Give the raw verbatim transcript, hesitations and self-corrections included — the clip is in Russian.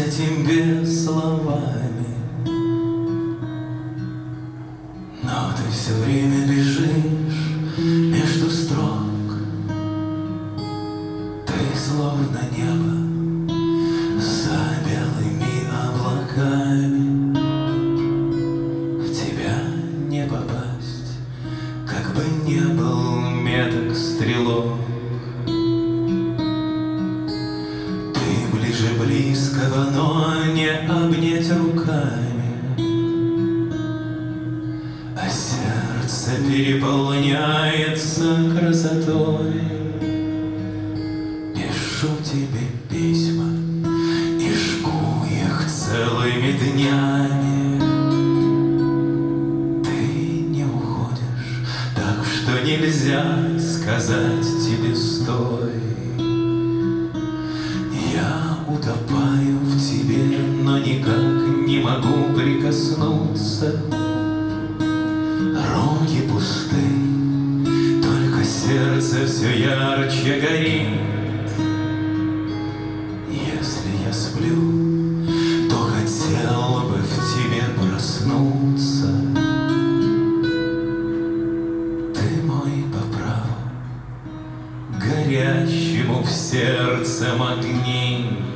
тебе словами, но ты все время бежишь между строк. Ты словно небо за белыми облаками. В тебя не попасть, как бы не был меток стрелок. Ты ближе близкого, но не обнять руками, а сердце переполняется красотой. Пишу тебе письма и жгу их целыми днями. Ты не уходишь, так что нельзя сказать тебе стой. Я утопаю в тебе, но никак не могу прикоснуться. Руки пусты, только сердце все ярче горит. Если я сплю, то хотел бы в тебе проснуться. Ты мой по праву, горящему в сердце огни.